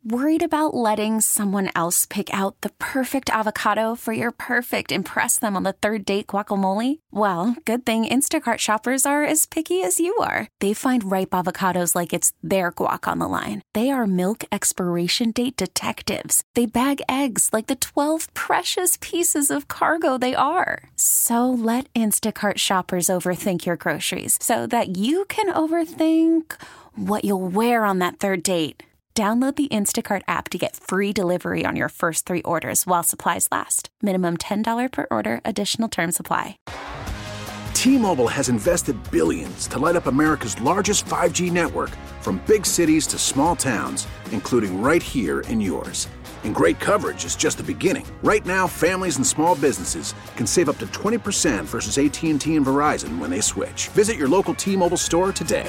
Worried about letting someone else pick out the perfect avocado for your perfect impress them on the third date guacamole? Well, good thing Instacart shoppers are as picky as you are. They find ripe avocados like it's their guac on the line. They are milk expiration date detectives. They bag eggs like the 12 precious pieces of cargo they are. So let Instacart shoppers overthink your groceries so that you can overthink what you'll wear on that third date. Download the Instacart app to get free delivery on your first 3 orders while supplies last. Minimum $10 per order. Additional terms apply. T-Mobile has invested billions to light up America's largest 5G network, from big cities to small towns, including right here in yours. And great coverage is just the beginning. Right now, families and small businesses can save up to 20% versus AT&T and Verizon when they switch. Visit your local T-Mobile store today.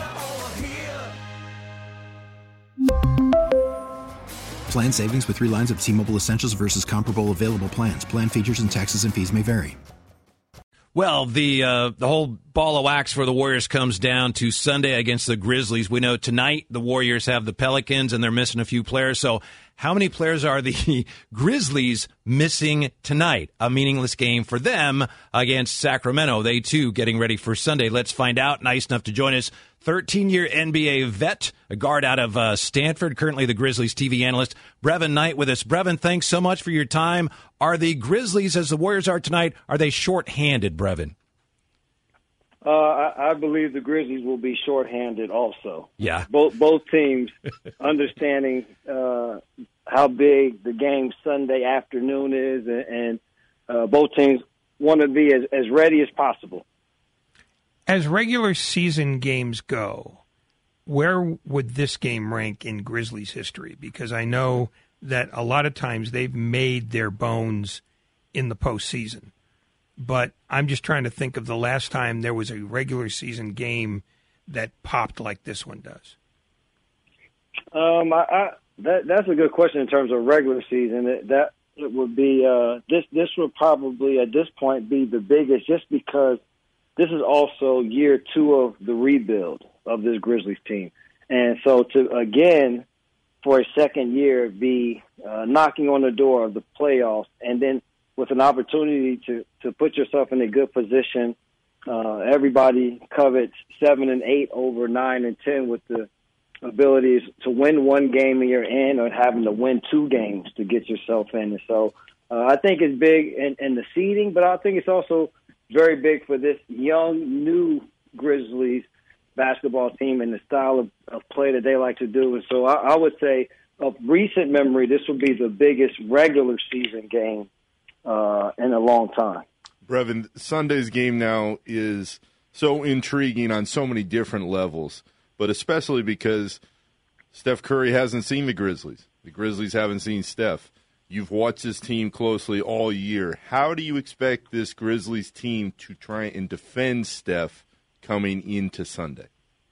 Plan savings with 3 lines of T-Mobile Essentials versus comparable available plans. Plan features and taxes and fees may vary. Well, the whole ball of wax for the Warriors comes down to Sunday against the Grizzlies. We know tonight the Warriors have the Pelicans, and they're missing a few players. So how many players are the Grizzlies missing tonight? A meaningless game for them against Sacramento. They, too, getting ready for Sunday. Let's find out. Nice enough to join us, 13-year NBA vet, a guard out of Stanford, currently the Grizzlies TV analyst, Brevin Knight with us. Brevin, thanks so much for your time. Are the Grizzlies, as the Warriors are tonight, are they shorthanded, Brevin? I believe the Grizzlies will be shorthanded also. Yeah. Both teams understanding how big the game Sunday afternoon is, and both teams want to be as ready as possible. As regular season games go, where would this game rank in Grizzlies history? Because I know that a lot of times they've made their bones in the postseason. But I'm just trying to think of the last time there was a regular season game that popped like this one does. That's a good question in terms of regular season. That it would be this would probably at this point be the biggest, just because this is also year 2 of the rebuild of this Grizzlies team. And so to, again, for a second year, be knocking on the door of the playoffs, and then with an opportunity to put yourself in a good position. Everybody covets 7 and 8 over 9 and 10 with the abilities to win one game and you're in, or having to win 2 games to get yourself in. And so I think it's big in the seeding, but I think it's also very big for this young, new Grizzlies basketball team and the style of play that they like to do. And so I would say, of recent memory, this would be the biggest regular season game in a long time. Brevin, Sunday's game now is so intriguing on so many different levels, but especially because Steph Curry hasn't seen the Grizzlies. The Grizzlies haven't seen Steph. You've watched this team closely all year. How do you expect this Grizzlies team to try and defend Steph coming into Sunday?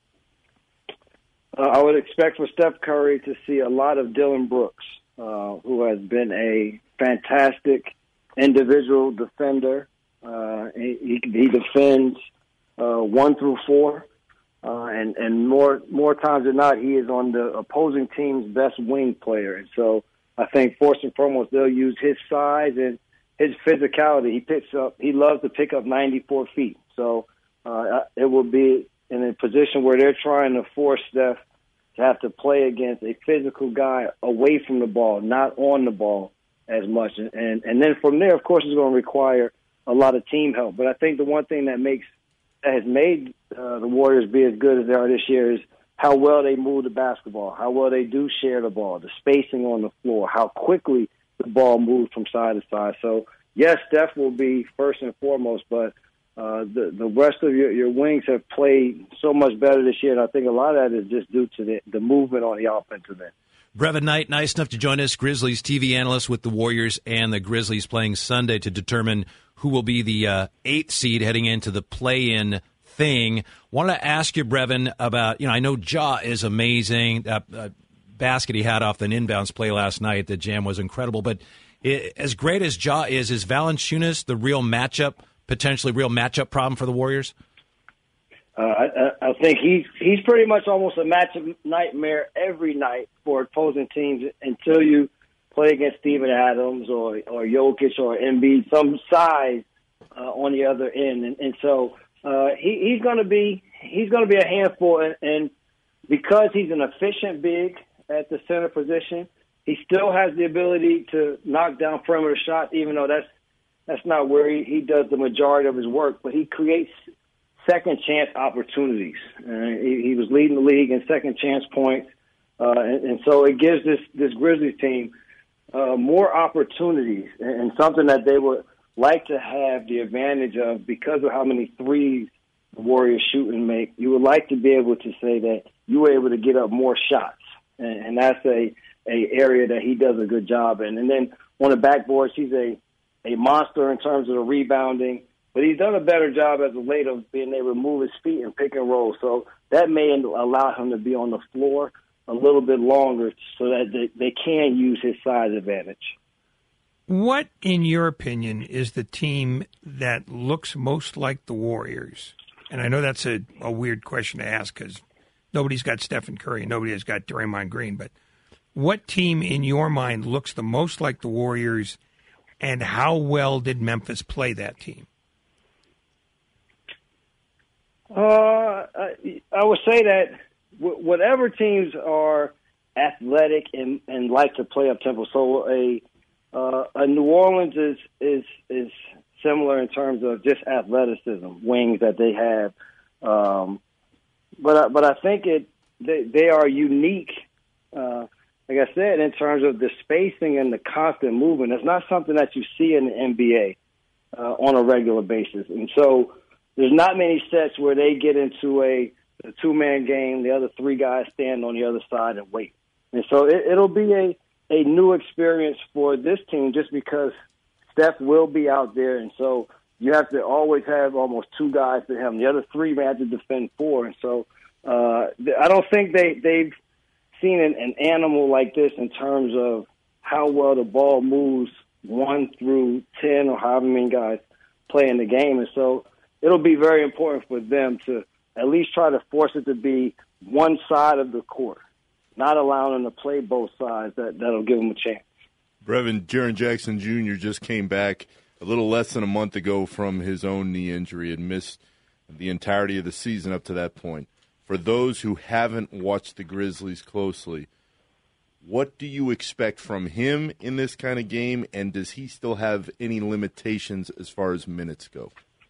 I would expect for Steph Curry to see a lot of Dillon Brooks, who has been a fantastic individual defender. He defends 1 through 4, and more times than not, he is on the opposing team's best wing player. And so I think first and foremost, they'll use his size and his physicality. He loves to pick up 94 feet. So it will be in a position where they're trying to force Steph to have to play against a physical guy away from the ball, not on the ball as much. And then from there, of course, it's going to require a lot of team help. But I think the one thing that has made the Warriors be as good as they are this year is how well they move the basketball, how well they do share the ball, the spacing on the floor, how quickly the ball moves from side to side. So, yes, Steph will be first and foremost, but the rest of your wings have played so much better this year, and I think a lot of that is just due to the movement on the offensive end. Brevin Knight, nice enough to join us, Grizzlies TV analyst with the Warriors and the Grizzlies playing Sunday to determine who will be the 8th seed heading into the play-in thing. Wanted to ask you, Brevin, about, I know Ja is amazing. That basket he had off an inbounds play last night, the jam was incredible. But as great as Ja is Valanciunas the potentially real matchup problem for the Warriors? I think he's pretty much almost a matchup nightmare every night for opposing teams until you play against Steven Adams or Jokic or Embiid, some size on the other end, and so he's going to be a handful. And because he's an efficient big at the center position, he still has the ability to knock down perimeter shots, even though that's not where he does the majority of his work. But he creates second chance opportunities. He was leading the league in second chance points, and so it gives this Grizzlies team more opportunities, and something that they would like to have the advantage of because of how many threes the Warriors shoot and make. You would like to be able to say that you were able to get up more shots, and that's a area that he does a good job in. And then on the backboards, he's a monster in terms of the rebounding, but he's done a better job as of late of being able to move his feet and pick and roll. So that may allow him to be on the floor a little bit longer so that they can use his size advantage. What, in your opinion, is the team that looks most like the Warriors? And I know that's a weird question to ask because nobody's got Stephen Curry and nobody has got Draymond Green, but what team in your mind looks the most like the Warriors, and how well did Memphis play that team? I would say that whatever teams are athletic and like to play up tempo, so a New Orleans is similar in terms of just athleticism, wings that they have, but I think they are unique. Like I said, in terms of the spacing and the constant movement, it's not something that you see in the NBA on a regular basis, and so there's not many sets where they get into a two-man game, the other three guys stand on the other side and wait. And so it'll be a new experience for this team just because Steph will be out there, and so you have to always have almost two guys to him. The other three may have to defend four, and so I don't think they've seen an animal like this in terms of how well the ball moves 1 through 10 or however many guys play in the game. And so it'll be very important for them to at least try to force it to be one side of the court, not allowing them to play both sides. That'll give them a chance. Brevin, Jaren Jackson Jr. just came back a little less than a month ago from his own knee injury and missed the entirety of the season up to that point. For those who haven't watched the Grizzlies closely, what do you expect from him in this kind of game, and does he still have any limitations as far as minutes go?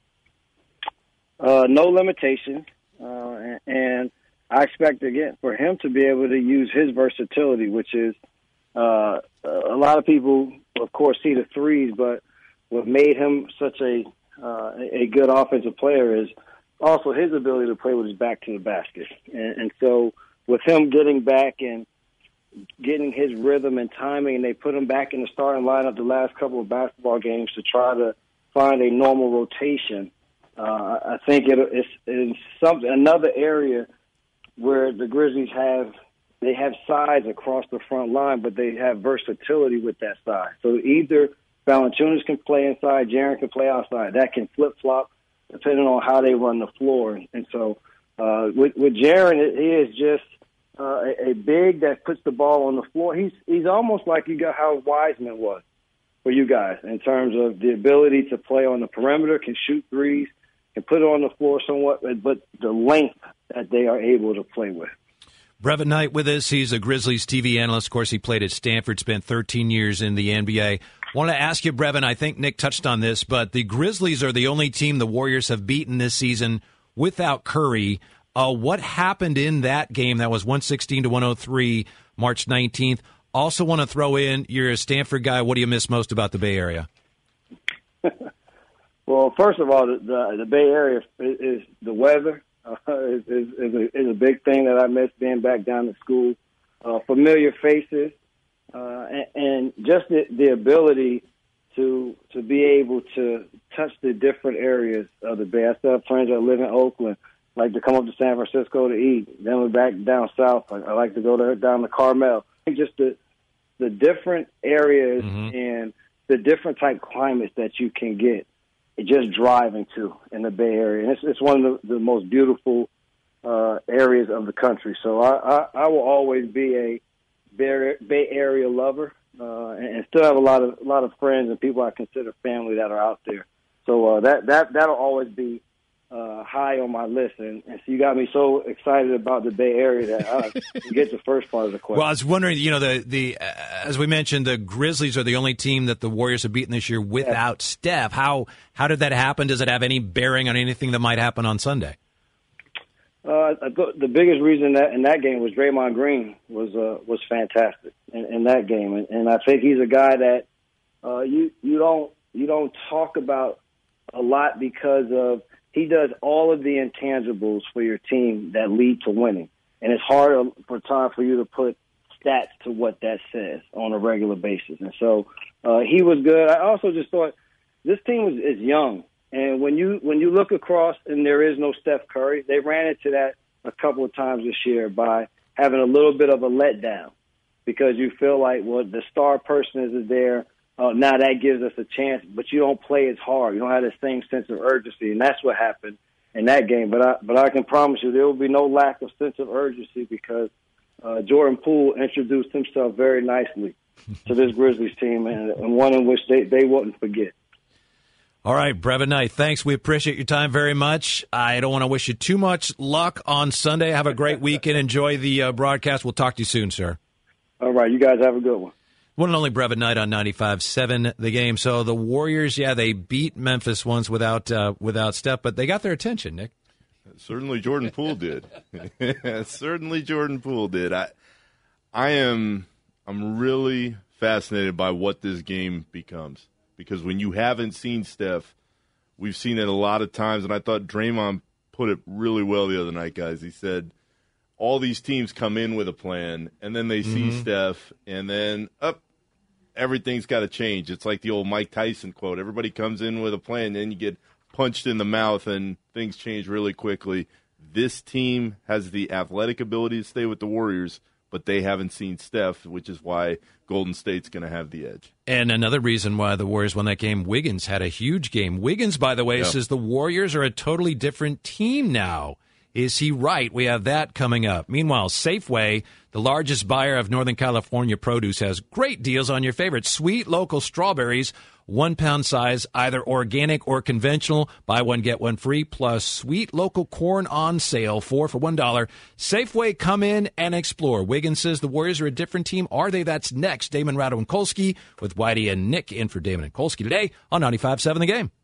No limitations, and I expect, again, for him to be able to use his versatility, which is a lot of people, of course, see the threes, but what made him such a good offensive player is also his ability to play with his back to the basket. And so with him getting back and getting his rhythm and timing, and they put him back in the starting lineup the last couple of basketball games to try to find a normal rotation, I think it's another area where the Grizzlies have size across the front line, but they have versatility with that size. So either Valanciunas can play inside, Jaren can play outside. That can flip-flop depending on how they run the floor. And so with Jaren, he is just a big that puts the ball on the floor. He's almost like how Wiseman was for you guys in terms of the ability to play on the perimeter, can shoot threes, can put it on the floor somewhat, but the length that they are able to play with. Brevin Knight with us. He's a Grizzlies TV analyst. Of course, he played at Stanford, spent 13 years in the NBA. Want to ask you, Brevin, I think Nick touched on this, but the Grizzlies are the only team the Warriors have beaten this season without Curry. What happened in that game? That was 116-103, March 19th. Also want to throw in, you're a Stanford guy. What do you miss most about the Bay Area? Well, first of all, the Bay Area is the weather. Is a big thing that I miss being back down at school. Familiar faces, and just the ability to be able to touch the different areas of the Bay. I still have friends that live in Oakland, like to come up to San Francisco to eat. Then we're back down south. I like to go down to Carmel. Just the different areas and the different type climates that you can get just driving to in the Bay Area. And it's one of the most beautiful areas of the country. So I will always be a Bay Area lover, and still have a lot of friends and people I consider family that are out there. So that'll always be high on my list, and so you got me so excited about the Bay Area that I get the first part of the question. Well, I was wondering, the as we mentioned, the Grizzlies are the only team that the Warriors have beaten this year without Steph. How did that happen? Does it have any bearing on anything that might happen on Sunday? I thought the biggest reason that in that game was Draymond Green was fantastic in that game, and I think he's a guy that you don't talk about a lot because of he does all of the intangibles for your team that lead to winning, and it's hard for time for you to put stats to what that says on a regular basis. And so he was good. I also just thought this team is young. And when you look across and there is no Steph Curry, they ran into that a couple of times this year by having a little bit of a letdown because you feel like, well, the star person isn't there. Now that gives us a chance, but you don't play as hard. You don't have the same sense of urgency, and that's what happened in that game. But I can promise you there will be no lack of sense of urgency because Jordan Poole introduced himself very nicely to this Grizzlies team, and one in which they wouldn't forget. All right, Brevin Knight, thanks. We appreciate your time very much. I don't want to wish you too much luck on Sunday. Have a great weekend. Enjoy the broadcast. We'll talk to you soon, sir. All right, you guys have a good one. One and only Brevin Knight on 95.7 The Game. So the Warriors, they beat Memphis once without Steph, but they got their attention, Nick. Certainly Jordan Poole did. Certainly Jordan Poole did. I'm really fascinated by what this game becomes. Because when you haven't seen Steph, we've seen it a lot of times, and I thought Draymond put it really well the other night, guys. He said, all these teams come in with a plan, and then they see Steph, and then everything's got to change. It's like the old Mike Tyson quote. Everybody comes in with a plan, then you get punched in the mouth, and things change really quickly. This team has the athletic ability to stay with the Warriors, but they haven't seen Steph, which is why Golden State's going to have the edge. And another reason why the Warriors won that game, Wiggins had a huge game. Wiggins, by the way, says the Warriors are a totally different team now. Is he right? We have that coming up. Meanwhile, Safeway, the largest buyer of Northern California produce, has great deals on your favorite sweet local strawberries, 1 pound size, either organic or conventional. Buy one, get one free, plus sweet local corn on sale, 4 for $1. Safeway, come in and explore. Wiggins says the Warriors are a different team. Are they? That's next. Damon, Ratto, and Kolsky with Whitey and Nick in for Damon and Kolsky today on 95.7 The Game.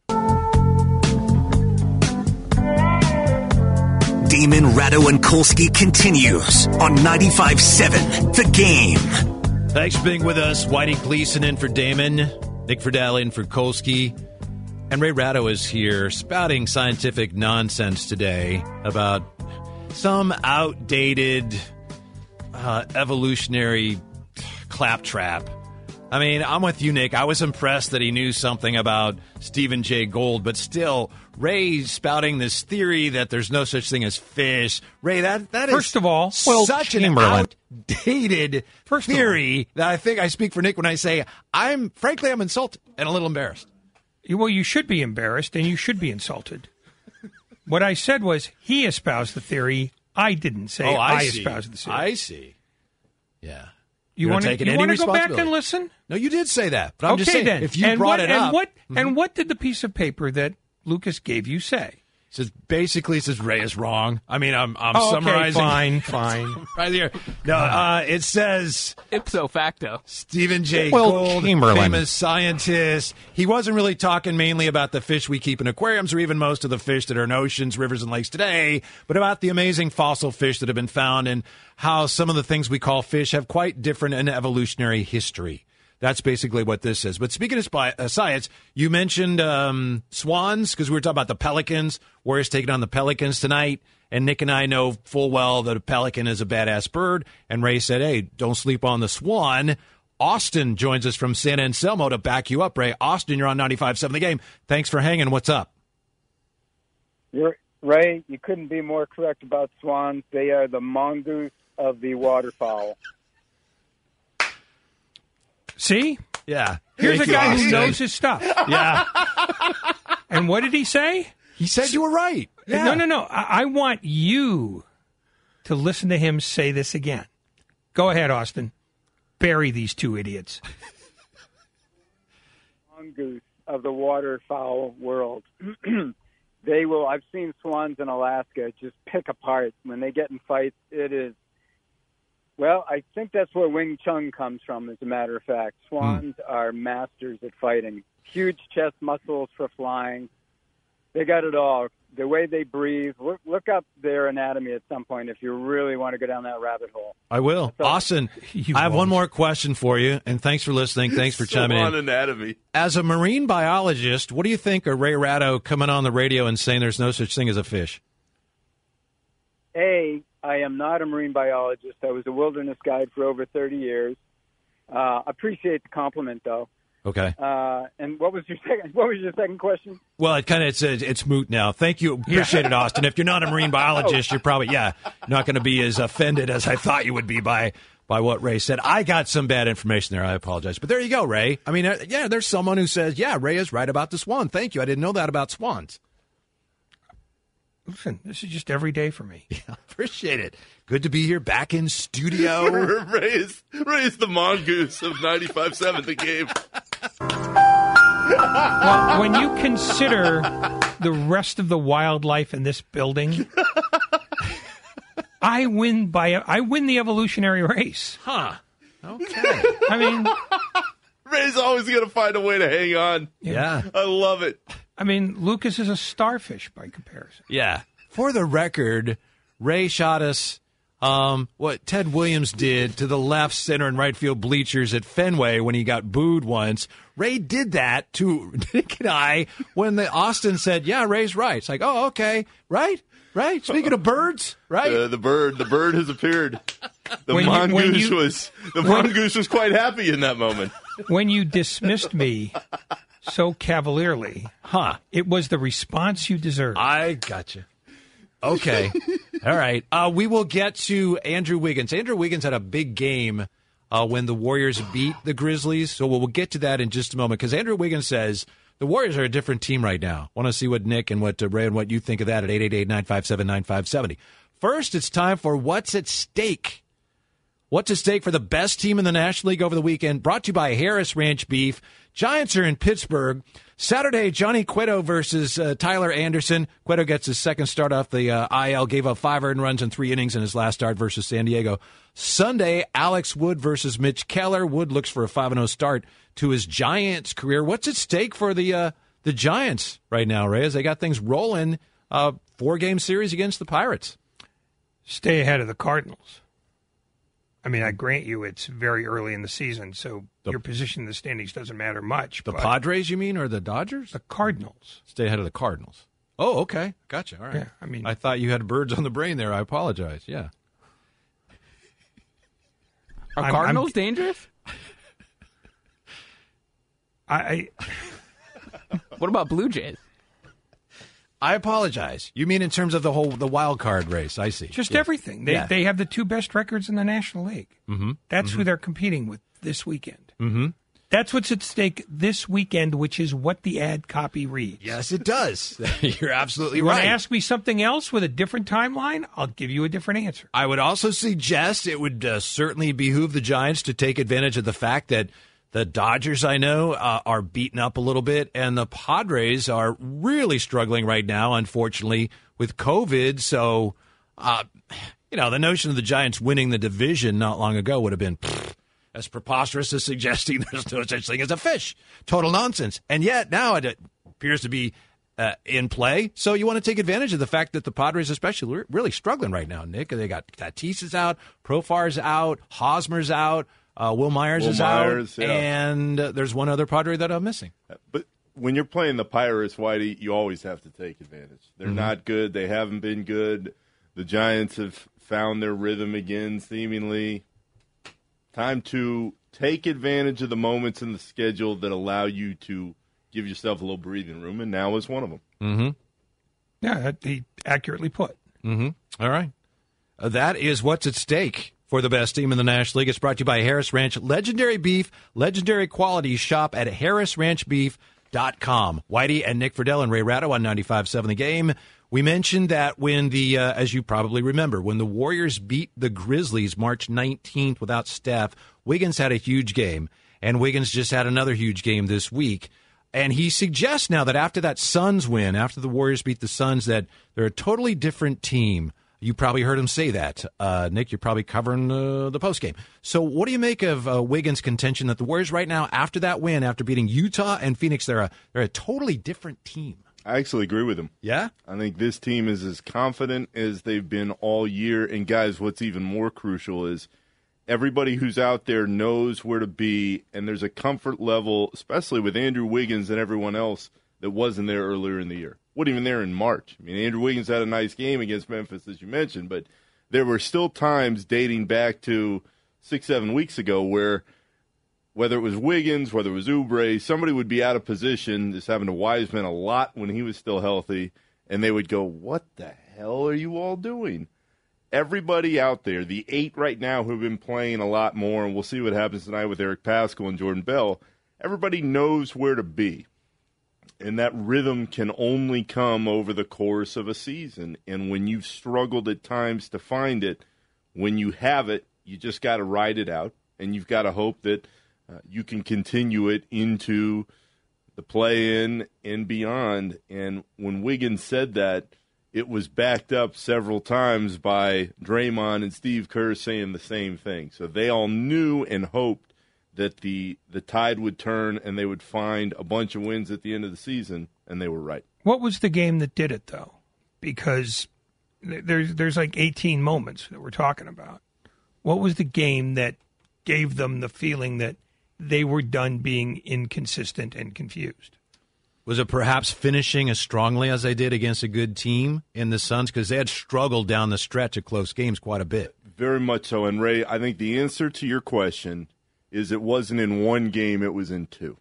Damon, Ratto, and Kolsky continues on 95.7 The Game. Thanks for being with us. Whitey Gleason in for Damon, Nick Friedel in for Kolsky, and Ray Ratto is here spouting scientific nonsense today about some outdated evolutionary claptrap. I mean, I'm with you, Nick. I was impressed that he knew something about Stephen Jay Gould, but still, Ray's spouting this theory that there's no such thing as fish. Ray, that is first of all, such an outdated theory that I think I speak for Nick when I say I'm insulted and a little embarrassed. Well, you should be embarrassed and you should be insulted. What I said was he espoused the theory. I didn't say I espoused the theory. I see. Yeah. You want to go back and listen? No, you did say that. But I'm just saying, then. if you brought it up. And what did the piece of paper that Lucas gave you say? It says Ray is wrong. I mean, I'm summarizing. Okay, fine. Right here. No, it says ipso facto. Stephen Jay Gould, famous scientist. He wasn't really talking mainly about the fish we keep in aquariums or even most of the fish that are in oceans, rivers, and lakes today, but about the amazing fossil fish that have been found and how some of the things we call fish have quite different an evolutionary history. That's basically what this is. But speaking of science, you mentioned swans because we were talking about the Pelicans. Warriors taking on the Pelicans tonight. And Nick and I know full well that a pelican is a badass bird. And Ray said, hey, don't sleep on the swan. Austin joins us from San Anselmo to back you up, Ray. Austin, you're on 95.7 The Game. Thanks for hanging. What's up? Ray, you couldn't be more correct about swans. They are the mongoose of the waterfowl. See? Yeah. Here's a guy who knows his stuff. Yeah. And what did he say? He said you were right. Yeah. No. I want you to listen to him say this again. Go ahead, Austin. Bury these two idiots. Mongoose of the waterfowl world. They will. I've seen swans in Alaska just pick apart when they get in fights. It is. Well, I think that's where Wing Chun comes from, as a matter of fact. Swans are masters at fighting. Huge chest muscles for flying. They got it all. The way they breathe. Look up their anatomy at some point if you really want to go down that rabbit hole. I will. Austin, I have one more question for you, and thanks for listening. Thanks for chiming in. Anatomy. As a marine biologist, what do you think of Ray Ratto coming on the radio and saying there's no such thing as a fish? I am not a marine biologist. I was a wilderness guide for over 30 years. Appreciate the compliment, though. Okay. And what was your second question? Well, it's moot now. Thank you. Appreciate it, Austin. If you're not a marine biologist, you're probably not going to be as offended as I thought you would be by what Ray said. I got some bad information there. I apologize. But there you go, Ray. I mean, there's someone who says, Ray is right about the swan. Thank you. I didn't know that about swans. Listen, this is just every day for me. Yeah, appreciate it. Good to be here back in studio. Ray is the mongoose of 95.7 The Game. Well, when you consider the rest of the wildlife in this building, I win the evolutionary race. Huh. Okay. I mean, Ray's always going to find a way to hang on. Yeah. I love it. I mean, Lucas is a starfish by comparison. Yeah. For the record, Ray shot us what Ted Williams did to the left, center, and right field bleachers at Fenway when he got booed once. Ray did that to Nick and I when Austin said, Ray's right. It's like, oh, okay. Right? Speaking of birds, right? The bird has appeared. The mongoose was quite happy in that moment. When you dismissed me so cavalierly, it was the response you deserved. I gotcha. Okay. All right. We will get to Andrew Wiggins. Andrew Wiggins had a big game when the Warriors beat the Grizzlies, so we'll get to that in just a moment, because Andrew Wiggins says the Warriors are a different team right now. Want to see what Nick and what Ray and what you think of that at 888-957-9570. First, it's time for What's at Stake. What's at stake for the best team in the National League over the weekend? Brought to you by Harris Ranch Beef. Giants are in Pittsburgh. Saturday, Johnny Cueto versus Tyler Anderson. Cueto gets his second start off the IL, gave up 5 earned runs in 3 innings in his last start versus San Diego. Sunday, Alex Wood versus Mitch Keller. Wood looks for a 5-0 start to his Giants career. What's at stake for the Giants right now, Ray, as they got things rolling? 4-game series against the Pirates. Stay ahead of the Cardinals. I mean, I grant you it's very early in the season, so your position in the standings doesn't matter much. The Padres, you mean, or the Dodgers? The Cardinals. Stay ahead of the Cardinals. Oh, okay. Gotcha. All right. Yeah, I mean, I thought you had birds on the brain there. I apologize. Yeah. Are Cardinals dangerous? What about Blue Jays? I apologize. You mean in terms of the wild card race? I see. Just everything. They have the 2 best records in the National League. Mm-hmm. That's who they're competing with this weekend. Mm-hmm. That's what's at stake this weekend, which is what the ad copy reads. Yes, it does. You're absolutely right. right. You want to ask me something else with a different timeline? I'll give you a different answer. I would also suggest it would certainly behoove the Giants to take advantage of the fact that the Dodgers, I know, are beaten up a little bit, and the Padres are really struggling right now, unfortunately, with COVID. So, the notion of the Giants winning the division not long ago would have been as preposterous as suggesting there's no such thing as a fish. Total nonsense. And yet now it appears to be in play. So you want to take advantage of the fact that the Padres especially are really struggling right now, Nick. They got Tatis is out, Profar's out, Hosmer's out. Will Myers is out, and there's one other Padre that I'm missing. But when you're playing the Pirates, Whitey, you always have to take advantage. They're not good. They haven't been good. The Giants have found their rhythm again, seemingly. Time to take advantage of the moments in the schedule that allow you to give yourself a little breathing room, and now is one of them. Mm-hmm. Yeah, he accurately put. Mm-hmm. All right. That is what's at stake for the best team in the National League. It's brought to you by Harris Ranch. Legendary beef, legendary quality. Shop at harrisranchbeef.com. Whitey and Nick Friedel and Ray Ratto on 95.7 The Game. We mentioned that when as you probably remember, when the Warriors beat the Grizzlies March 19th without Steph, Wiggins had a huge game, and Wiggins just had another huge game this week. And he suggests now that after that Suns win, after the Warriors beat the Suns, that they're a totally different team. You probably heard him say that. Nick, you're probably covering the postgame. So what do you make of Wiggins' contention that the Warriors right now, after that win, after beating Utah and Phoenix, they're a totally different team? I actually agree with him. Yeah? I think this team is as confident as they've been all year. And, guys, what's even more crucial is everybody who's out there knows where to be, and there's a comfort level, especially with Andrew Wiggins and everyone else, that wasn't there earlier in the year. Wasn't even there in March. I mean, Andrew Wiggins had a nice game against Memphis, as you mentioned, but there were still times dating back to 6-7 weeks ago where whether it was Wiggins, whether it was Oubre, somebody would be out of position. This happened to Wiseman a lot when he was still healthy, and they would go, what the hell are you all doing? Everybody out there, the 8 right now who have been playing a lot more, and we'll see what happens tonight with Eric Paschall and Jordan Bell, everybody knows where to be. And that rhythm can only come over the course of a season. And when you've struggled at times to find it, when you have it, you just got to ride it out. And you've got to hope that you can continue it into the play-in and beyond. And when Wiggins said that, it was backed up several times by Draymond and Steve Kerr saying the same thing. So they all knew and hoped that the tide would turn and they would find a bunch of wins at the end of the season, and they were right. What was the game that did it, though? Because there's like 18 moments that we're talking about. What was the game that gave them the feeling that they were done being inconsistent and confused? Was it perhaps finishing as strongly as they did against a good team in the Suns? Because they had struggled down the stretch of close games quite a bit. Very much so. And, Ray, I think the answer to your question is it wasn't in one game, it was in 2.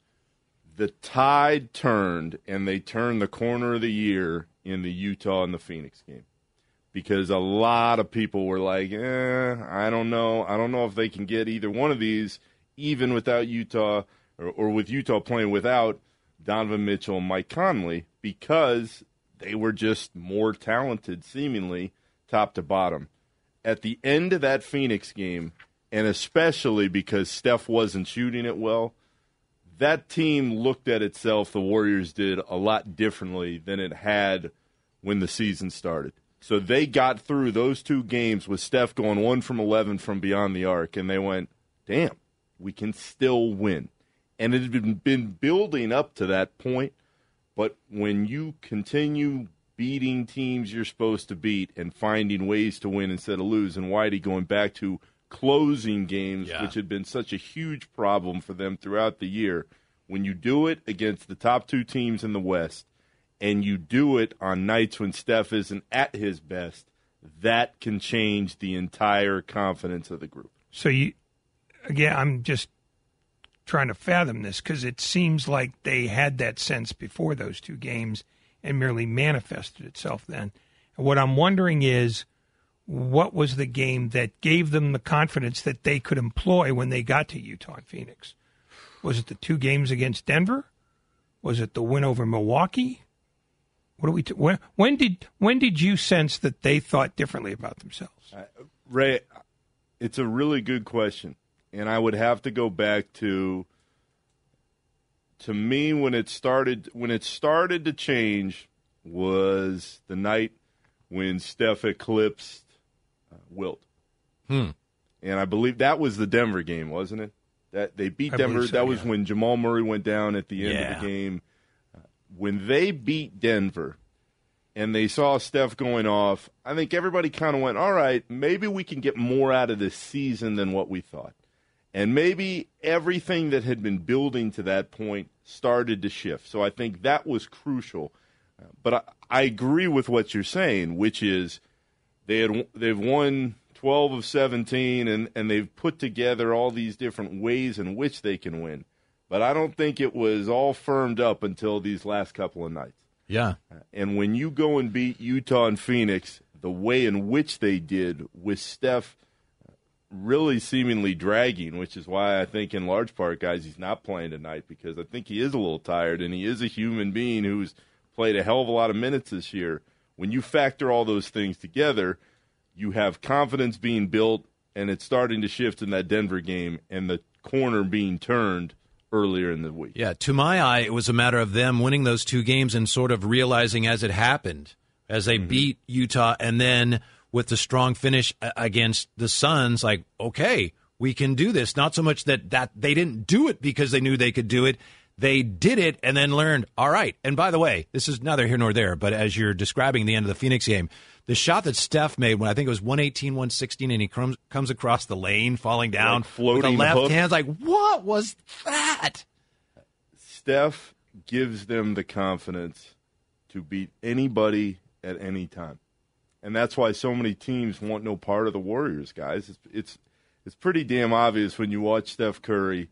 The tide turned, and they turned the corner of the year in the Utah and the Phoenix game. Because a lot of people were like, I don't know. I don't know if they can get either one of these, even without Utah, or with Utah playing without Donovan Mitchell and Mike Conley, because they were just more talented, seemingly, top to bottom. At the end of that Phoenix game, and especially because Steph wasn't shooting it well, that team looked at itself, the Warriors did, a lot differently than it had when the season started. So they got through those 2 games with Steph going 1 from 11 from beyond the arc, and they went, damn, we can still win. And it had been building up to that point, but when you continue beating teams you're supposed to beat and finding ways to win instead of lose, and Whitey going back to closing games, which had been such a huge problem for them throughout the year, when you do it against the top 2 teams in the West, and you do it on nights when Steph isn't at his best, that can change the entire confidence of the group. So, I'm just trying to fathom this, because it seems like they had that sense before those 2 games and merely manifested itself then. And what I'm wondering is, what was the game that gave them the confidence that they could employ when they got to Utah and Phoenix? Was it the 2 games against Denver? Was it the win over Milwaukee? What do we? When did you sense that they thought differently about themselves? Ray, it's a really good question, and I would have to go back to me when it started to change was the night when Steph eclipsed Wilt. And I believe that was the Denver game, wasn't it? That they beat Denver. That was when Jamal Murray went down at the end of the game. When they beat Denver and they saw Steph going off, I think everybody kind of went, all right, maybe we can get more out of this season than what we thought. And maybe everything that had been building to that point started to shift. So I think that was crucial. But I agree with what you're saying, which is they've won 12 of 17, and they've put together all these different ways in which they can win. But I don't think it was all firmed up until these last couple of nights. Yeah. And when you go and beat Utah and Phoenix the way in which they did, with Steph really seemingly dragging, which is why I think in large part, guys, he's not playing tonight, because I think he is a little tired, and he is a human being who's played a hell of a lot of minutes this year. When you factor all those things together, you have confidence being built, and it's starting to shift in that Denver game, and the corner being turned earlier in the week. Yeah, to my eye, it was a matter of them winning those two games and sort of realizing as it happened, as they beat Utah, and then with the strong finish against the Suns, like, okay, we can do this. Not so much that they didn't do it because they knew they could do it. They did it and then learned, all right. And by the way, this is neither here nor there, but as you're describing the end of the Phoenix game, the shot that Steph made when I think it was 118, 116, and he comes across the lane, falling down, like floating with the left hook. hand, like, what was that? Steph gives them the confidence to beat anybody at any time. And that's why so many teams want no part of the Warriors, guys. It's pretty damn obvious when you watch Steph Curry,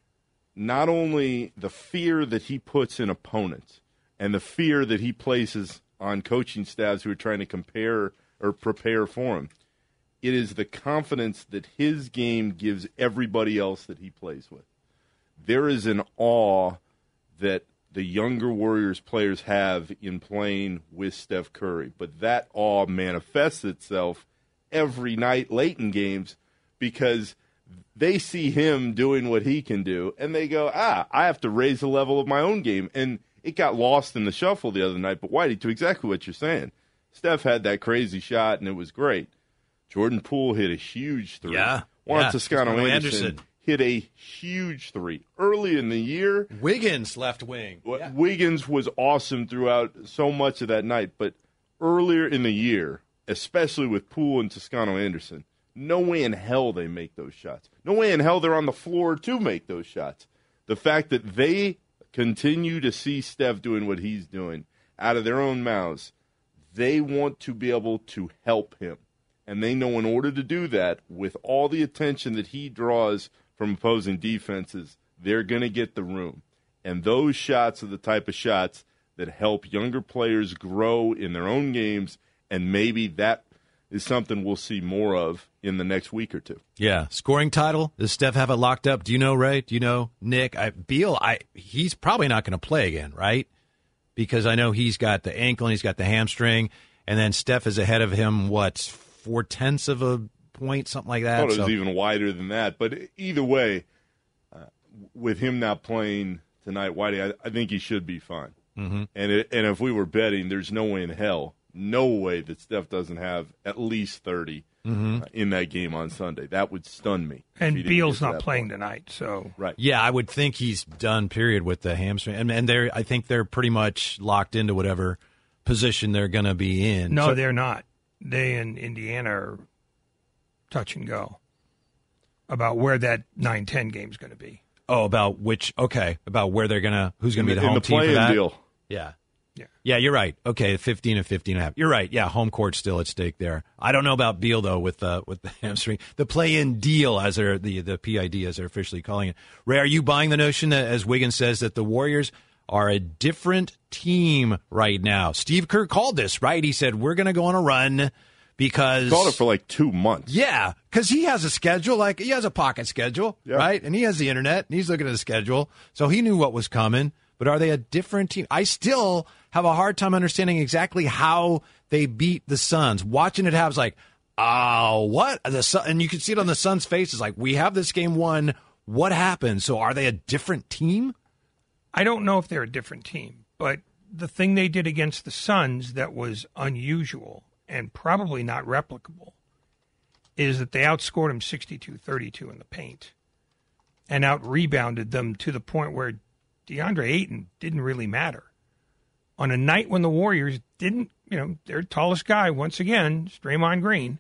not only the fear that he puts in opponents and the fear that he places on coaching staffs who are trying to compare or prepare for him, it is the confidence that his game gives everybody else that he plays with. There is an awe that the younger Warriors players have in playing with Steph Curry, but that awe manifests itself every night late in games because they see him doing what he can do, and they go, I have to raise the level of my own game. And it got lost in the shuffle the other night, but Whitey, to exactly what you're saying, Steph had that crazy shot, and it was great. Jordan Poole hit a huge three. Juan Toscano Anderson hit a huge three. Early in the year, Wiggins left wing. Wiggins was awesome throughout so much of that night, but earlier in the year, especially with Poole and Toscano Anderson, no way in hell they make those shots. No way in hell they're on the floor to make those shots. The fact that they continue to see Steph doing what he's doing out of their own mouths, they want to be able to help him. And they know in order to do that, with all the attention that he draws from opposing defenses, they're going to get the room. And those shots are the type of shots that help younger players grow in their own games, and maybe that is something we'll see more of in the next week or two. Yeah. Scoring title, does Steph have it locked up? Do you know, Ray? Do you know, Nick? Beal, he's probably not going to play again, right? Because I know he's got the ankle and he's got the hamstring, and then Steph is ahead of him, 0.4 of a point, something like that? I thought it was even wider than that. But either way, with him not playing tonight, Whitey, I think he should be fine. Mm-hmm. And if we were betting, there's no way in hell, no way that Steph doesn't have at least 30 in that game on Sunday. That would stun me. And Beal's not playing tonight, so right. Yeah, I would think he's done. Period with the hamstring, and I think they're pretty much locked into whatever position they're going to be in. No, they're not. They and Indiana are touch and go about where that 9-10 game's going to be. Oh, about where they're going to, who's going to be the home in the team for that? deal. Yeah, you're right. Okay, 15 and 15.5. You're right. Yeah, home court's still at stake there. I don't know about Beal though with the hamstring. The play-in deal, as they're the PID as they're officially calling it. Ray, are you buying the notion that, as Wiggins says, that the Warriors are a different team right now? Steve Kerr called this, right? He said we're going to go on a run because called it for like 2 months. Yeah, because he has a schedule, like he has a pocket schedule, right? And he has the internet, and he's looking at the schedule, so he knew what was coming. But are they a different team? I still have a hard time understanding exactly how they beat the Suns. Watching it happen, like, what? And you can see it on the Suns' faces, like, we have this game won. What happened? So are they a different team? I don't know if they're a different team, but the thing they did against the Suns that was unusual and probably not replicable is that they outscored them 62-32 in the paint and out-rebounded them to the point where DeAndre Ayton didn't really matter. On a night when the Warriors didn't, their tallest guy, once again, is Draymond Green,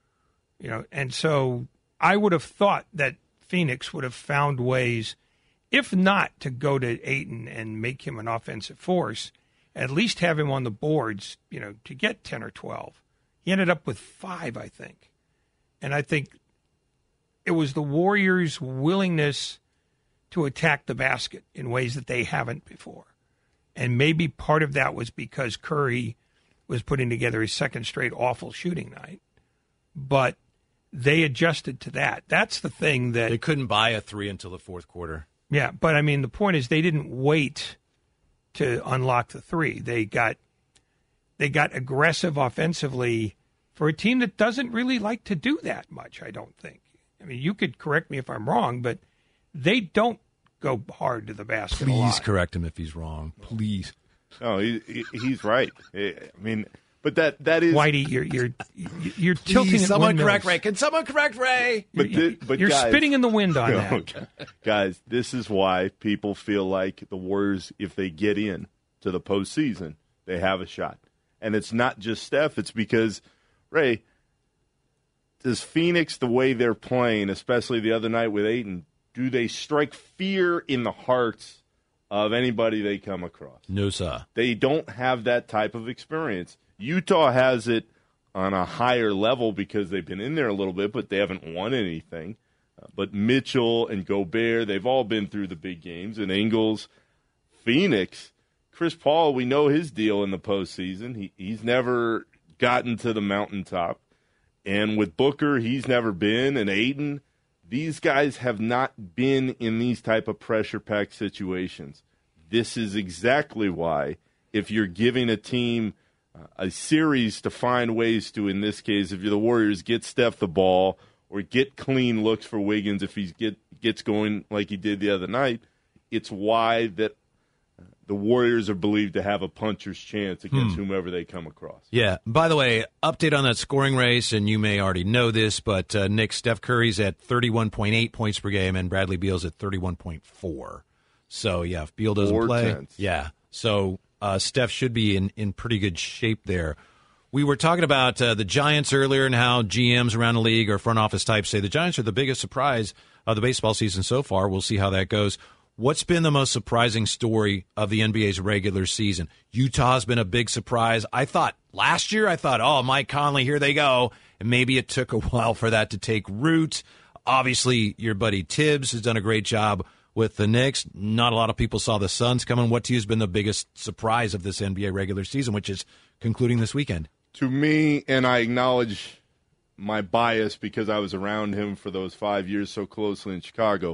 and so I would have thought that Phoenix would have found ways, if not to go to Ayton and make him an offensive force, at least have him on the boards, to get 10 or 12. He ended up with 5, I think. And I think it was the Warriors' willingness to attack the basket in ways that they haven't before. And maybe part of that was because Curry was putting together his second straight awful shooting night. But they adjusted to that. That's the thing that they couldn't buy a 3 until the fourth quarter. Yeah, but I mean, the point is they didn't wait to unlock the 3. They got aggressive offensively for a team that doesn't really like to do that much, I don't think. I mean, you could correct me if I'm wrong, but they don't go hard to the basket a lot. Please correct him if he's wrong. Please. No, he's right. I mean, but that is Whitey. You're tilting. Please, at someone windmills. correct Ray. Can someone correct Ray? But You're guys, spitting in the wind on that. Guys, this is why people feel like the Warriors, if they get in to the postseason, they have a shot. And it's not just Steph. It's because, Ray, does Phoenix, the way they're playing, especially the other night with Ayton, do they strike fear in the hearts of anybody they come across? No, sir. They don't have that type of experience. Utah has it on a higher level because they've been in there a little bit, but they haven't won anything. But Mitchell and Gobert, they've all been through the big games. And Ingles, Phoenix, Chris Paul, we know his deal in the postseason. He's never gotten to the mountaintop. And with Booker, he's never been. And Ayton, these guys have not been in these type of pressure-packed situations. This is exactly why, if you're giving a team a series to find ways to, in this case, if you're the Warriors, get Steph the ball or get clean looks for Wiggins if he gets going like he did the other night, it's why that the Warriors are believed to have a puncher's chance against whomever they come across. Yeah. By the way, update on that scoring race, and you may already know this, but Nick, Steph Curry's at 31.8 points per game, and Bradley Beal's at 31.4. So, yeah, if Beal doesn't play, yeah. So Steph should be in pretty good shape there. We were talking about the Giants earlier and how GMs around the league or front office types say the Giants are the biggest surprise of the baseball season so far. We'll see how that goes. What's been the most surprising story of the NBA's regular season? Utah's been a big surprise. Last year, oh, Mike Conley, here they go. And maybe it took a while for that to take root. Obviously, your buddy Tibbs has done a great job with the Knicks. Not a lot of people saw the Suns coming. What to you has been the biggest surprise of this NBA regular season, which is concluding this weekend? To me, and I acknowledge my bias because I was around him for those 5 years so closely in Chicago,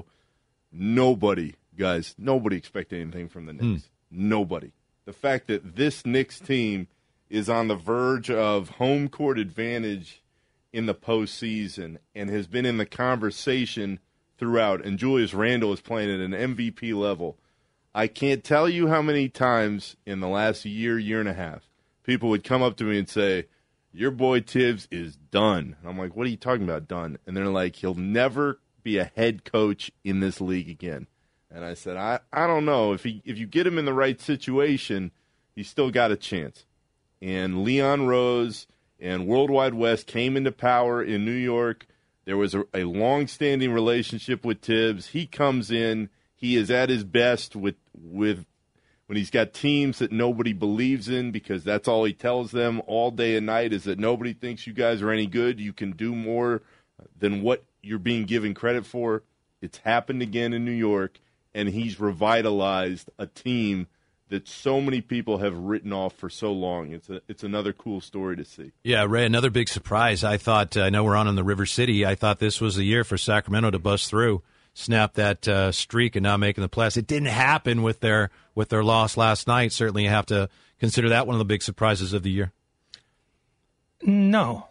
nobody expected anything from the Knicks. Nobody. The fact that this Knicks team is on the verge of home court advantage in the postseason and has been in the conversation throughout, and Julius Randle is playing at an MVP level. I can't tell you how many times in the last year and a half, people would come up to me and say, your boy Tibbs is done. And I'm like, what are you talking about, done? And they're like, he'll never be a head coach in this league again. And I said, I don't know. If you get him in the right situation, he's still got a chance. And Leon Rose and Worldwide West came into power in New York. There was a long-standing relationship with Tibbs. He comes in. He is at his best with when he's got teams that nobody believes in, because that's all he tells them all day and night is that nobody thinks you guys are any good. You can do more than what you're being given credit for. It's happened again in New York, and he's revitalized a team that so many people have written off for so long. It's another cool story to see. Yeah, Ray, another big surprise. I know we're on in the River City. I thought this was the year for Sacramento to bust through, snap that streak, and not making the playoffs. It didn't happen with their loss last night. Certainly you have to consider that one of the big surprises of the year. No.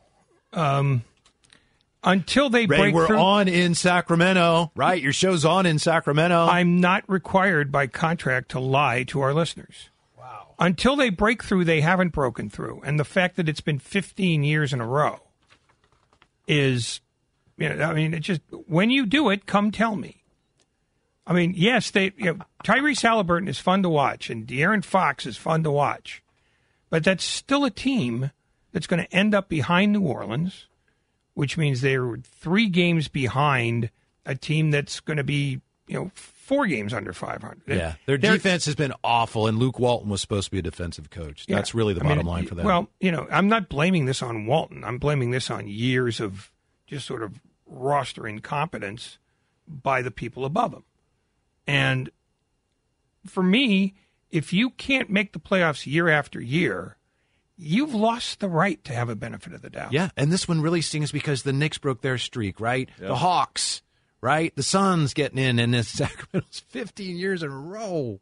Until they Ray, break we're through. We're on in Sacramento, right? Your show's on in Sacramento. I'm not required by contract to lie to our listeners. Wow. Until they break through, they haven't broken through. And the fact that it's been 15 years in a row is, it just, when you do it, come tell me. I mean, yes, Tyrese Halliburton is fun to watch, and De'Aaron Fox is fun to watch. But that's still a team that's going to end up behind New Orleans, which means they're 3 games behind a team that's going to be, 4 games under 500. Yeah, their defense has been awful, and Luke Walton was supposed to be a defensive coach. That's really the bottom line for them. Well, I'm not blaming this on Walton. I'm blaming this on years of just sort of roster incompetence by the people above him. And for me, if you can't make the playoffs year after year, you've lost the right to have a benefit of the doubt. Yeah, and this one really stings because the Knicks broke their streak, right? Yep. The Hawks, right? The Suns getting in, and it's Sacramento's 15 years in a row.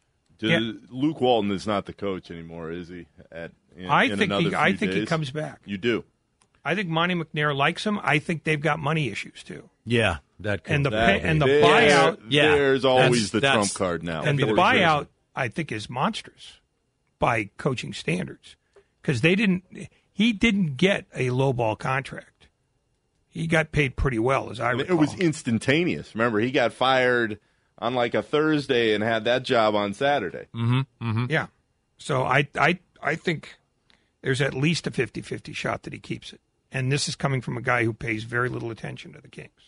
Luke Walton is not the coach anymore, is he? I think he comes back. You do? I think Monty McNair likes him. I think they've got money issues too. Yeah, that could, and the buyout. Yeah, there's always the trump card now. And the buyout, I think, is monstrous by coaching standards because he didn't get a lowball contract. He got paid pretty well, as I recall. It was instantaneous. Remember, he got fired on like a Thursday and had that job on Saturday. Mm-hmm. Mm-hmm. Yeah. So I think there's at least a 50-50 shot that he keeps it. And this is coming from a guy who pays very little attention to the Kings.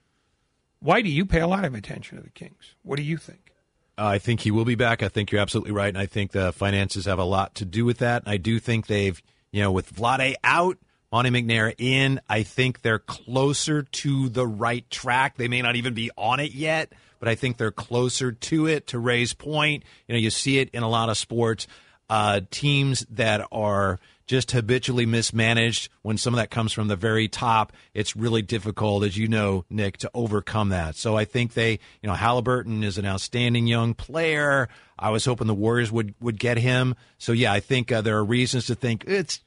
Why do you pay a lot of attention to the Kings? What do you think? I think he will be back. I think you're absolutely right, and I think the finances have a lot to do with that. I do think they've, with Vlade out, Monty McNair in, I think they're closer to the right track. They may not even be on it yet, but I think they're closer to it. To Ray's point, you see it in a lot of sports. Teams that are just habitually mismanaged, when some of that comes from the very top, it's really difficult, as you know, Nick, to overcome that. So I think Halliburton is an outstanding young player. I was hoping the Warriors would get him. So, yeah, I think there are reasons to think it's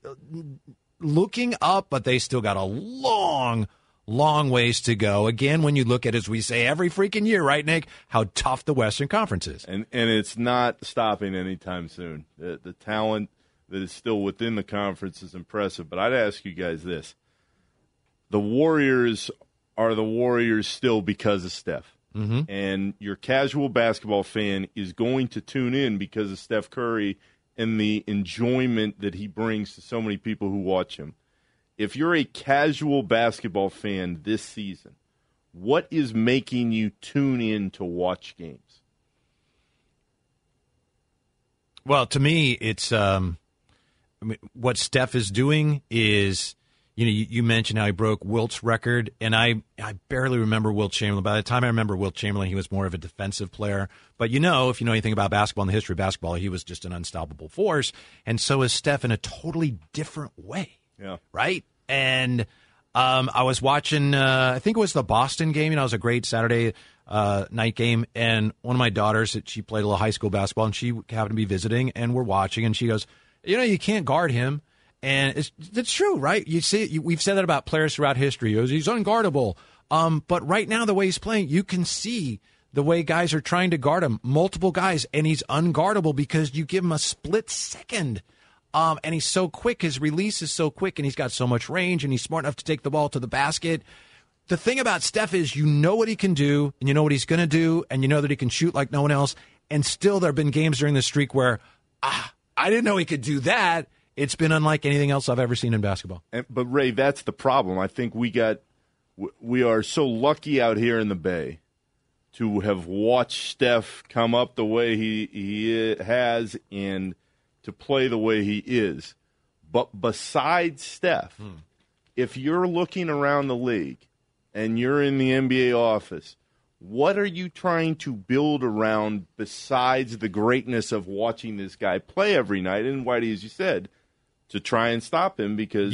looking up, but they still got a long ways to go. Again, when you look at, as we say every freaking year, right, Nick, how tough the Western Conference is. And it's not stopping anytime soon. The talent that is still within the conference is impressive. But I'd ask you guys this. The Warriors are the Warriors still because of Steph. Mm-hmm. And your casual basketball fan is going to tune in because of Steph Curry and the enjoyment that he brings to so many people who watch him. If you're a casual basketball fan this season, what is making you tune in to watch games? Well, to me, it's what Steph is doing is, you mentioned how he broke Wilt's record, and I barely remember Wilt Chamberlain. By the time I remember Wilt Chamberlain, he was more of a defensive player. But if you know anything about basketball and the history of basketball, he was just an unstoppable force, and so is Steph in a totally different way. Yeah. Right? And I was watching, I think it was the Boston game. It was a great Saturday night game. And one of my daughters, she played a little high school basketball, and she happened to be visiting, and we're watching. And she goes, you can't guard him. And it's true, right? You see, we've said that about players throughout history. He's unguardable. But right now, the way he's playing, you can see the way guys are trying to guard him, multiple guys, and he's unguardable because you give him a split second. And he's so quick. His release is so quick, and he's got so much range, and he's smart enough to take the ball to the basket. The thing about Steph is you know what he can do, and you know what he's going to do, and you know that he can shoot like no one else. And still there have been games during the streak where, I didn't know he could do that. It's been unlike anything else I've ever seen in basketball. But, Ray, that's the problem. I think we are so lucky out here in the Bay to have watched Steph come up the way he has and to play the way he is. But besides Steph, if you're looking around the league and you're in the NBA office, what are you trying to build around besides the greatness of watching this guy play every night? And Whitey, as you said, to try and stop him because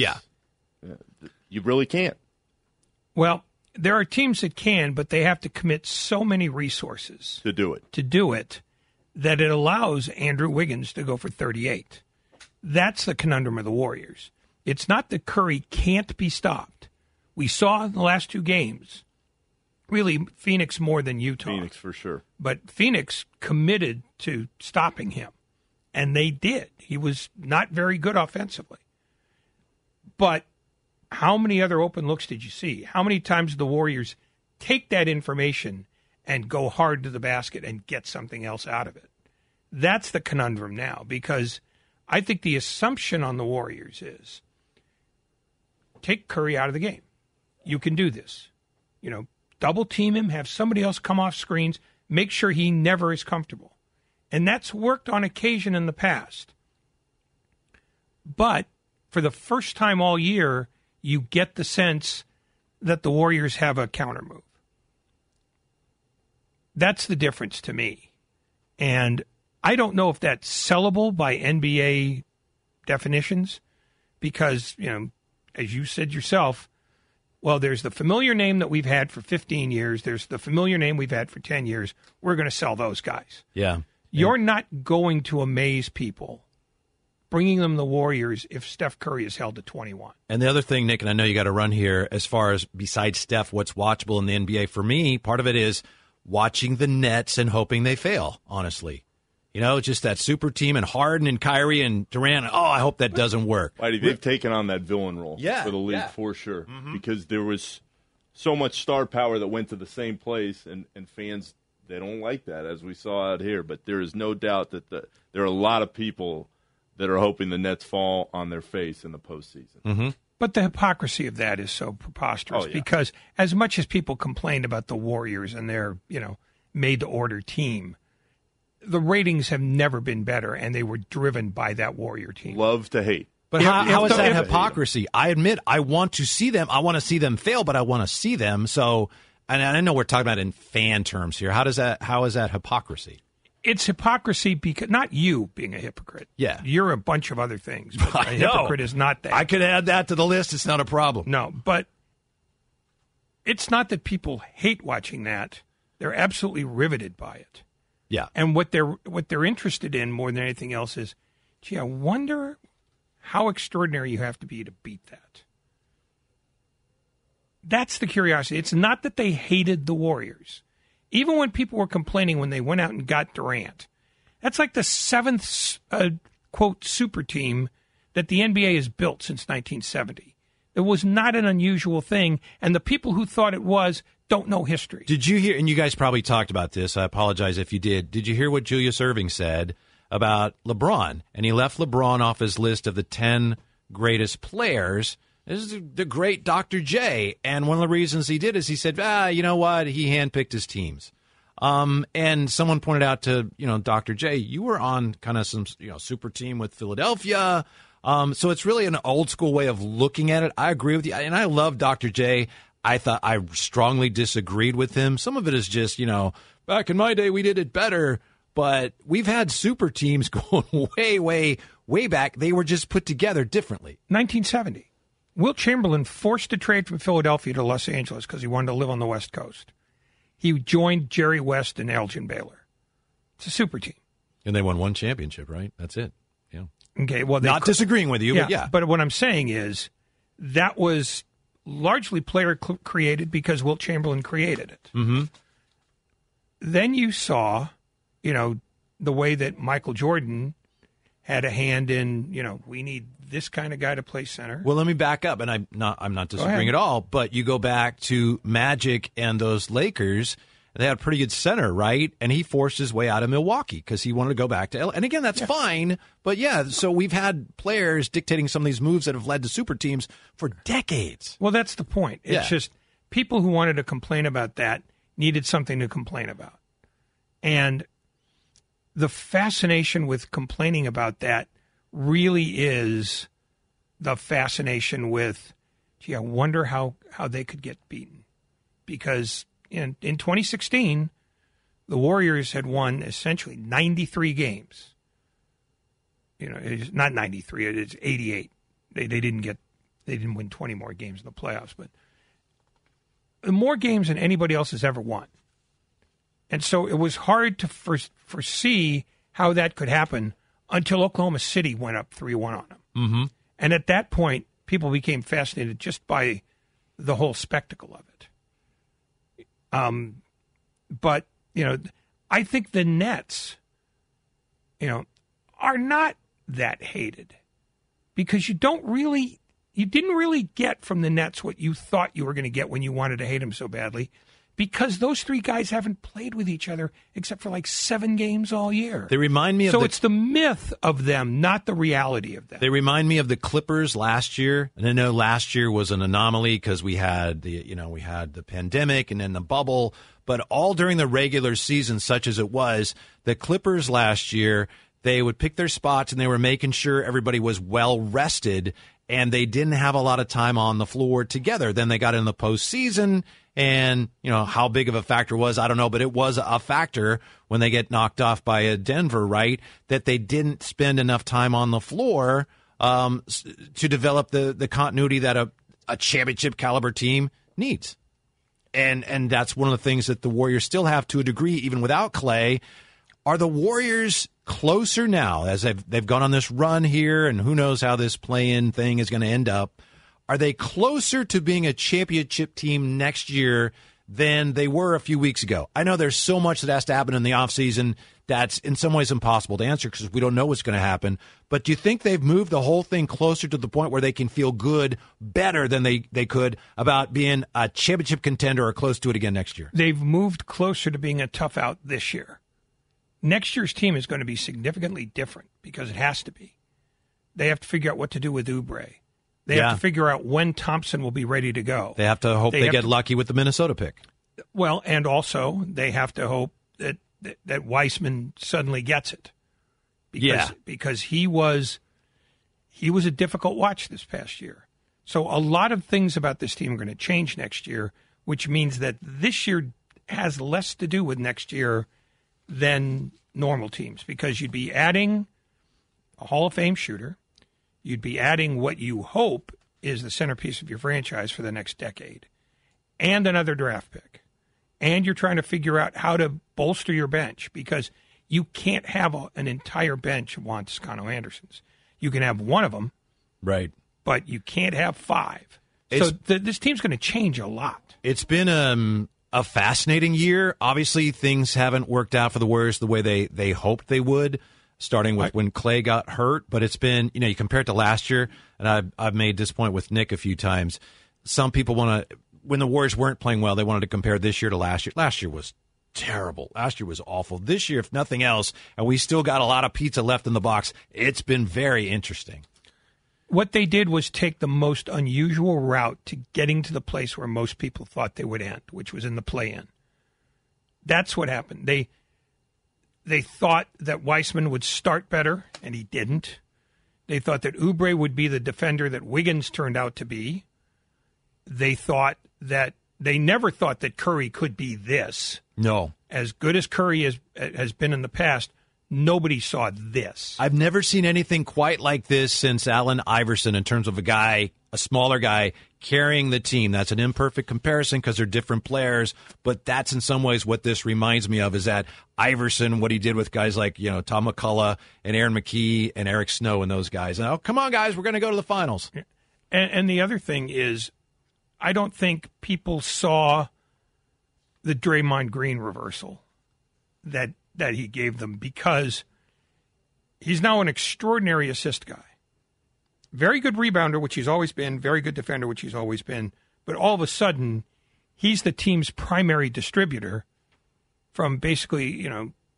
you really can't. Well, there are teams that can, but they have to commit so many resources to do it that it allows Andrew Wiggins to go for 38. That's the conundrum of the Warriors. It's not that Curry can't be stopped. We saw in the last two games, really Phoenix more than Utah. Phoenix for sure. But Phoenix committed to stopping him, and they did. He was not very good offensively. But how many other open looks did you see? How many times did the Warriors take that information and go hard to the basket and get something else out of it? That's the conundrum now, because I think the assumption on the Warriors is take Curry out of the game. You can do this. Double team him, have somebody else come off screens, make sure he never is comfortable. And that's worked on occasion in the past. But for the first time all year, you get the sense that the Warriors have a counter move. That's the difference to me. And I don't know if that's sellable by NBA definitions because, as you said yourself, well, there's the familiar name that we've had for 15 years. There's the familiar name we've had for 10 years. We're going to sell those guys. Yeah. You're not going to amaze people bringing them the Warriors if Steph Curry is held to 21. And the other thing, Nick, and I know you got to run here, as far as besides Steph, what's watchable in the NBA, for me, part of it is watching the Nets and hoping they fail, honestly. Just that super team and Harden and Kyrie and Durant. Oh, I hope that doesn't work. Whitey, they've taken on that villain role for the league for sure because there was so much star power that went to the same place, and fans, they don't like that, as we saw out here. But there is no doubt that there are a lot of people that are hoping the Nets fall on their face in the postseason. Mm-hmm. But the hypocrisy of that is so preposterous because as much as people complained about the Warriors and their, made-to-order team, the ratings have never been better, and they were driven by that Warrior team. Love to hate. But how is that hypocrisy? I admit I want to see them. I want to see them fail, but I want to see them. So, and I know we're talking about in fan terms here. How is that hypocrisy? It's hypocrisy because not you being a hypocrite. Yeah. You're a bunch of other things. But a hypocrite is not that. I could add that to the list. It's not a problem. No, but it's not that people hate watching that. They're absolutely riveted by it. Yeah. And what they're interested in more than anything else is, gee, I wonder how extraordinary you have to be to beat that. That's the curiosity. It's not that they hated the Warriors. Even when people were complaining when they went out and got Durant, that's like the seventh, quote, super team that the NBA has built since 1970. It was not an unusual thing, and the people who thought it was don't know history. Did you hear, and you guys probably talked about this, I apologize if you did you hear what Julius Erving said about LeBron? And he left LeBron off his list of the 10 greatest players. This is the great Dr. J. And one of the reasons he did is he said, you know what? He handpicked his teams. And someone pointed out to, Dr. J, you were on kind of some, super team with Philadelphia. So it's really an old school way of looking at it. I agree with you. And I love Dr. J. I thought I strongly disagreed with him. Some of it is just, back in my day, we did it better. But we've had super teams going way, way, way back. They were just put together differently. 1970. Wilt Chamberlain forced a trade from Philadelphia to Los Angeles because he wanted to live on the West Coast. He joined Jerry West and Elgin Baylor. It's a super team. And they won one championship, right? That's it. Yeah. Okay. Well, not disagreeing with you, but yeah. But what I'm saying is that was largely player created because Wilt Chamberlain created it. Mm-hmm. Then you saw, the way that Michael Jordan had a hand in, we need this kind of guy to play center. Well, let me back up, and I'm not disagreeing at all, but you go back to Magic and those Lakers, they had a pretty good center, right? And he forced his way out of Milwaukee because he wanted to go back to LA. And again, that's fine, but so we've had players dictating some of these moves that have led to super teams for decades. Well, that's the point. It's just people who wanted to complain about that needed something to complain about. And the fascination with complaining about that really is the fascination with, I wonder how they could get beaten. Because in 2016, the Warriors had won essentially 93 games. It's not 93, it's 88. They didn't win 20 more games in the playoffs, but more games than anybody else has ever won. And so it was hard to foresee how that could happen until Oklahoma City went up 3-1 on them. Mm-hmm. And at that point, people became fascinated just by the whole spectacle of it. But, I think the Nets, are not that hated because you didn't really get from the Nets what you thought you were going to get when you wanted to hate them so badly. Because those three guys haven't played with each other except for like 7 games all year. They remind me of it's the myth of them, not the reality of them. They remind me of the Clippers last year. And I know last year was an anomaly because we had the pandemic and then the bubble. But all during the regular season, such as it was, the Clippers last year, they would pick their spots and they were making sure everybody was well rested. And they didn't have a lot of time on the floor together. Then they got in the postseason. And, how big of a factor was, I don't know, but it was a factor when they get knocked off by Denver, right, that they didn't spend enough time on the floor to develop the continuity that a championship caliber team needs. And that's one of the things that the Warriors still have to a degree, even without Clay. Are the Warriors closer now as they've gone on this run here, and who knows how this play-in thing is going to end up? Are they closer to being a championship team next year than they were a few weeks ago? I know there's so much that has to happen in the offseason that's in some ways impossible to answer because we don't know what's going to happen. But do you think they've moved the whole thing closer to the point where they can feel good, better than they could about being a championship contender or close to it again next year? They've moved closer to being a tough out this year. Next year's team is going to be significantly different because it has to be. They have to figure out what to do with Oubre. They have to figure out when Thompson will be ready to go. They have to hope they get lucky with the Minnesota pick. Well, and also they have to hope that Weissman suddenly gets it. Because he was a difficult watch this past year. So a lot of things about this team are going to change next year, which means that this year has less to do with next year than normal teams because you'd be adding a Hall of Fame shooter. You'd be adding what you hope is the centerpiece of your franchise for the next decade and another draft pick. And you're trying to figure out how to bolster your bench because you can't have an entire bench of Juan Toscano-Andersons. You can have one of them. Right. But you can't have five. So this team's going to change a lot. It's been a fascinating year. Obviously, things haven't worked out for the Warriors the way they hoped they would, starting with when Clay got hurt. But it's been, you compare it to last year, and I've made this point with Nick a few times. Some people want to, when the Warriors weren't playing well, they wanted to compare this year to last year. Last year was terrible. Last year was awful. This year, if nothing else, and we still got a lot of pizza left in the box, it's been very interesting. What they did was take the most unusual route to getting to the place where most people thought they would end, which was in the play-in. That's what happened. They thought that Weissman would start better, and he didn't. They thought that Oubre would be the defender that Wiggins turned out to be. They never thought that Curry could be this. No. As good as Curry has been in the past, nobody saw this. I've never seen anything quite like this since Allen Iverson in terms of a smaller guy carrying the team. That's an imperfect comparison because they're different players, but that's in some ways what this reminds me of is that Iverson, what he did with guys like, Tom McCullough and Aaron McKee and Eric Snow and those guys. And, come on, guys, we're going to go to the finals. And the other thing is, I don't think people saw the Draymond Green reversal that he gave them because he's now an extraordinary assist guy. Very good rebounder, which he's always been, very good defender, which he's always been. But all of a sudden, he's the team's primary distributor from basically,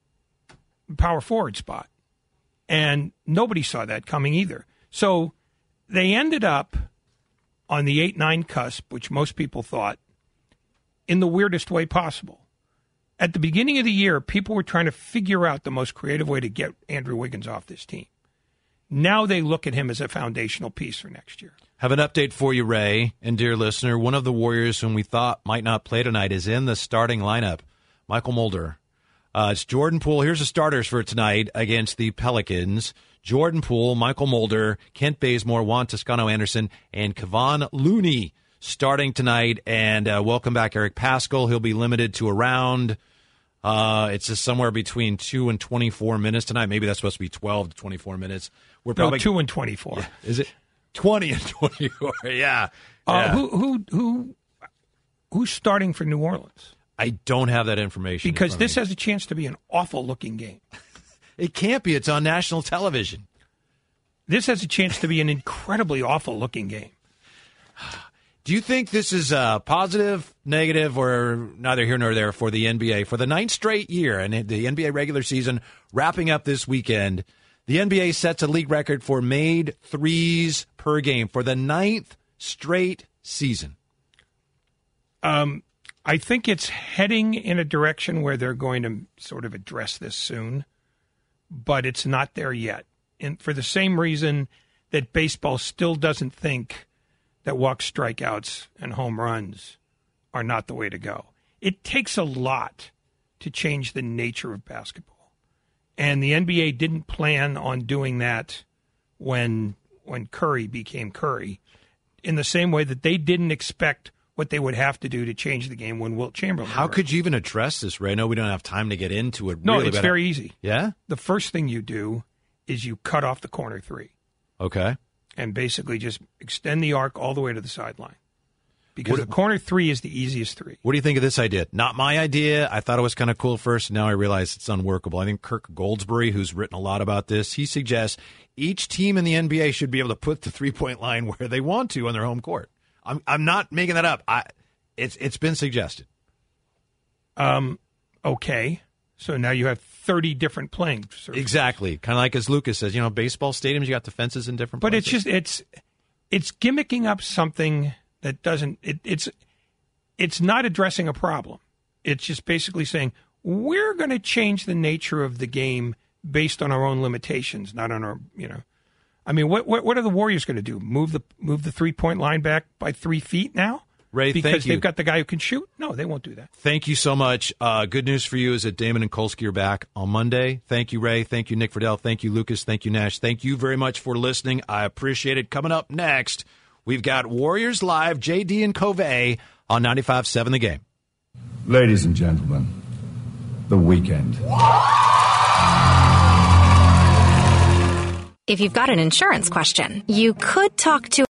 power forward spot. And nobody saw that coming either. So they ended up on the 8-9 cusp, which most people thought, in the weirdest way possible. At the beginning of the year, people were trying to figure out the most creative way to get Andrew Wiggins off this team. Now they look at him as a foundational piece for next year. Have an update for you, Ray, and dear listener. One of the Warriors whom we thought might not play tonight is in the starting lineup, Michael Mulder. It's Jordan Poole. Here's the starters for tonight against the Pelicans. Jordan Poole, Michael Mulder, Kent Bazemore, Juan Toscano-Anderson, and Kevon Looney starting tonight. And welcome back, Eric Paschall. He'll be limited to around, it's just somewhere between 2 and 24 minutes tonight. Maybe that's supposed to be 12 to 24 minutes. We're probably 2 and 24. Yeah, is it 20 and 24? Yeah. Who's starting for New Orleans? I don't have that information. Because this has a chance to be an awful-looking game. It can't be. It's on national television. This has a chance to be an incredibly awful-looking game. Do you think this is positive, negative, or neither here nor there for the NBA? For the 9th straight year and the NBA regular season wrapping up this weekend, the NBA sets a league record for made threes per game for the 9th straight season. I think it's heading in a direction where they're going to sort of address this soon, but it's not there yet. And for the same reason that baseball still doesn't think that walk strikeouts and home runs are not the way to go. It takes a lot to change the nature of basketball. And the NBA didn't plan on doing that when when Curry became Curry, in the same way that they didn't expect what they would have to do to change the game when Wilt Chamberlain. How could you even address this, Ray? I know we don't have time to get into it. No, really, it's very easy. Yeah? The first thing you do is you cut off the corner three. Okay. And basically just extend the arc all the way to the sideline. Because the corner three is the easiest three. What do you think of this idea? Not my idea. I thought it was kind of cool first. Now I realize it's unworkable. I think Kirk Goldsberry, who's written a lot about this, he suggests each team in the NBA should be able to put the three-point line where they want to on their home court. I'm not making that up. It's been suggested. Okay. So now you have 30 different playing surfaces. Exactly. Kind of like as Lucas says, baseball stadiums, you got the fences in different places. But it's gimmicking up something that doesn't it's not addressing a problem. It's just basically saying we're going to change the nature of the game based on our own limitations, not on our, I mean, what are the Warriors going to do? Move the 3-point line back by 3 feet now? Ray, because thank you. They've got the guy who can shoot? No, they won't do that. Thank you so much. Good news for you is that Damon and Kolsky are back on Monday. Thank you, Ray. Thank you, Nick Friedel. Thank you, Lucas. Thank you, Nash. Thank you very much for listening. I appreciate it. Coming up next, we've got Warriors Live, JD and Covey on 95.7 The Game. Ladies and gentlemen, the weekend. If you've got an insurance question, you could talk to